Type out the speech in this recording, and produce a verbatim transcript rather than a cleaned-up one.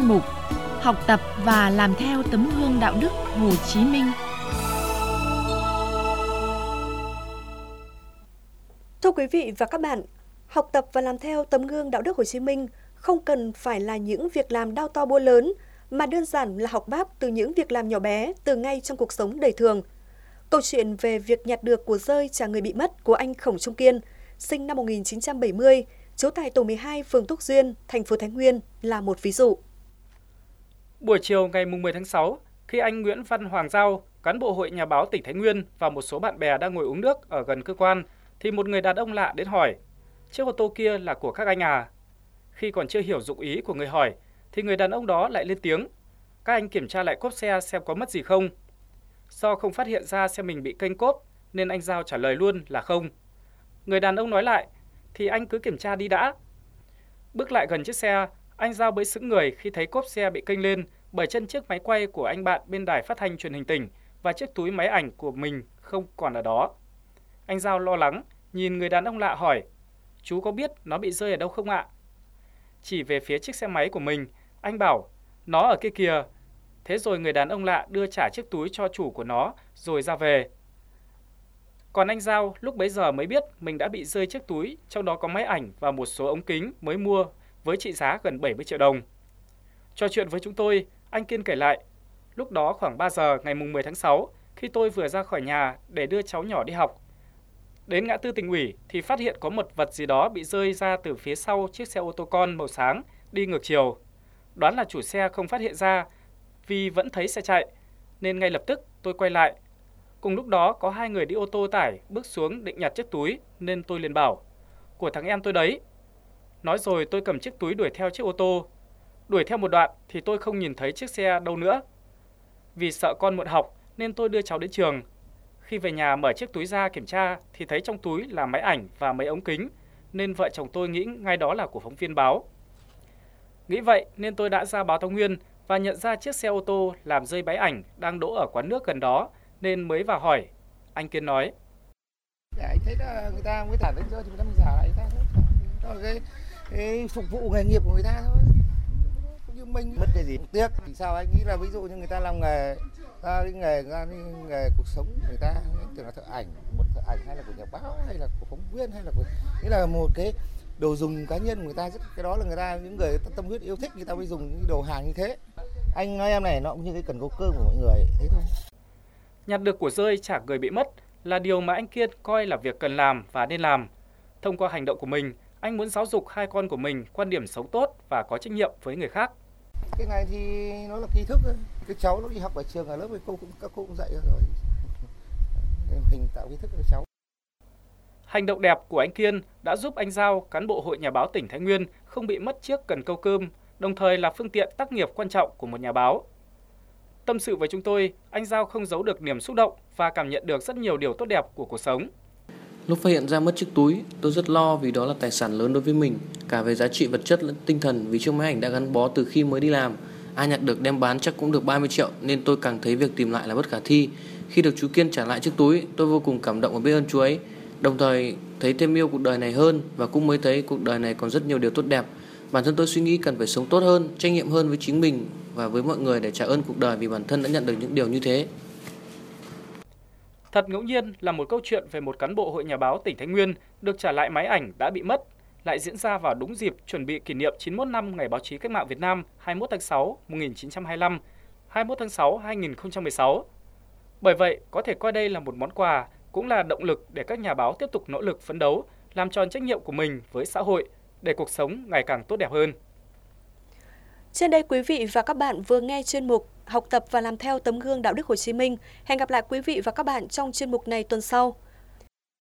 mục Học tập và làm theo tấm gương đạo đức Hồ Chí Minh. Thưa quý vị và các bạn, học tập và làm theo tấm gương đạo đức Hồ Chí Minh không cần phải là những việc làm đao to búa lớn, mà đơn giản là học báp từ những việc làm nhỏ bé từ ngay trong cuộc sống đời thường. Câu chuyện về việc nhặt được của rơi trả người bị mất của anh Khổng Trung Kiên, sinh năm một nghìn chín trăm bảy mươi, trú tại tổ mười hai phường Túc Duyên, thành phố Thái Nguyên là một ví dụ. Buổi chiều ngày mười tháng sáu, khi anh Nguyễn Văn Hoàng Giao, cán bộ Hội Nhà báo tỉnh Thái Nguyên và một số bạn bè đang ngồi uống nước ở gần cơ quan, thì một người đàn ông lạ đến hỏi, chiếc ô tô kia là của các anh à? Khi còn chưa hiểu dụng ý của người hỏi, thì người đàn ông đó lại lên tiếng, các anh kiểm tra lại cốp xe xem có mất gì không. Do không phát hiện ra xe mình bị kênh cốp, nên anh Giao trả lời luôn là không. Người đàn ông nói lại, thì anh cứ kiểm tra đi đã. Bước lại gần chiếc xe, anh Giao bấy sững người khi thấy cốp xe bị kênh lên bởi chân chiếc máy quay của anh bạn bên đài phát thanh truyền hình tỉnh và chiếc túi máy ảnh của mình không còn ở đó. Anh Giao lo lắng, nhìn người đàn ông lạ hỏi, chú có biết nó bị rơi ở đâu không ạ? Chỉ về phía chiếc xe máy của mình, anh bảo, nó ở kia kìa. Thế rồi người đàn ông lạ đưa trả chiếc túi cho chủ của nó rồi ra về. Còn anh Giao lúc bấy giờ mới biết mình đã bị rơi chiếc túi, trong đó có máy ảnh và một số ống kính mới mua với trị giá gần bảy mươi triệu đồng. Trò chuyện với chúng tôi, anh Kiên kể lại, lúc đó khoảng ba giờ ngày mười tháng sáu, khi tôi vừa ra khỏi nhà để đưa cháu nhỏ đi học. Đến ngã tư Tỉnh ủy thì phát hiện có một vật gì đó bị rơi ra từ phía sau chiếc xe ô tô con màu sáng đi ngược chiều. Đoán là chủ xe không phát hiện ra vì vẫn thấy xe chạy, nên ngay lập tức tôi quay lại. Cùng lúc đó có hai người đi ô tô tải bước xuống định nhặt chiếc túi nên tôi liền bảo, của thằng em tôi đấy. Nói rồi tôi cầm chiếc túi đuổi theo chiếc ô tô. Đuổi theo một đoạn thì tôi không nhìn thấy chiếc xe đâu nữa. Vì sợ con muộn học nên tôi đưa cháu đến trường. Khi về nhà mở chiếc túi ra kiểm tra thì thấy trong túi là máy ảnh và mấy ống kính, nên vợ chồng tôi nghĩ ngay đó là của phóng viên báo. Nghĩ vậy nên tôi đã ra báo Thái Nguyên và nhận ra chiếc xe ô tô làm rơi máy ảnh đang đỗ ở quán nước gần đó nên mới vào hỏi. Anh Kiên nói. Anh thấy là người ta mới thả lên rơi thì người ta mình giả lại người ta thôi. Đó là cái, cái phục vụ nghề nghiệp của người ta thôi. Như mình mất cái gì cũng tiếc. Thì sao anh nghĩ là ví dụ như người ta làm nghề, ta đi nghề, ra đi nghề cuộc sống người ta, tưởng là thợ ảnh, một thợ ảnh hay là của nhà báo hay là của phóng viên hay là của, nghĩa là một cái đồ dùng cá nhân của người ta, cái đó là người ta, những người tâm huyết yêu thích người ta mới dùng những đồ hàng như thế. Anh nói em này nó cũng như cái cần câu cơm của mọi người, thế thôi. Nhặt được của rơi trả người bị mất là điều mà anh Kiên coi là việc cần làm và nên làm. Thông qua hành động của mình, anh muốn giáo dục hai con của mình quan điểm sống tốt và có trách nhiệm với người khác. Cái này thì nó là kiến thức thôi. Cái cháu nó đi học ở trường ở lớp với cô cũng các cô cũng dạy rồi. Hình tạo kiến thức cho cháu. Hành động đẹp của anh Kiên đã giúp anh Giao, cán bộ Hội Nhà báo tỉnh Thái Nguyên không bị mất chiếc cần câu cơm, đồng thời là phương tiện tác nghiệp quan trọng của một nhà báo. Tâm sự với chúng tôi, anh Giao không giấu được niềm xúc động và cảm nhận được rất nhiều điều tốt đẹp của cuộc sống. Lúc phát hiện ra mất chiếc túi, tôi rất lo vì đó là tài sản lớn đối với mình, cả về giá trị vật chất lẫn tinh thần, vì chiếc máy ảnh đã gắn bó từ khi mới đi làm. Ai nhặt được đem bán chắc cũng được ba mươi triệu nên tôi càng thấy việc tìm lại là bất khả thi. Khi được chú Kiên trả lại chiếc túi, tôi vô cùng cảm động và biết ơn chú ấy, đồng thời thấy thêm yêu cuộc đời này hơn và cũng mới thấy cuộc đời này còn rất nhiều điều tốt đẹp. Bản thân tôi suy nghĩ cần phải sống tốt hơn, trách nhiệm hơn với chính mình và với mọi người để trả ơn cuộc đời vì bản thân đã nhận được những điều như thế. Thật ngẫu nhiên là một câu chuyện về một cán bộ Hội Nhà báo tỉnh Thái Nguyên được trả lại máy ảnh đã bị mất, lại diễn ra vào đúng dịp chuẩn bị kỷ niệm chín mươi mốt năm Ngày Báo chí Cách mạng Việt Nam hai mươi mốt tháng sáu một nghìn chín trăm hai mươi lăm, hai mươi mốt tháng sáu hai nghìn không trăm mười sáu. Bởi vậy, có thể coi đây là một món quà, cũng là động lực để các nhà báo tiếp tục nỗ lực phấn đấu, làm tròn trách nhiệm của mình với xã hội để cuộc sống ngày càng tốt đẹp hơn. Trên đây quý vị và các bạn vừa nghe chuyên mục Học tập và làm theo tấm gương đạo đức Hồ Chí Minh. Hẹn gặp lại quý vị và các bạn trong chuyên mục này tuần sau.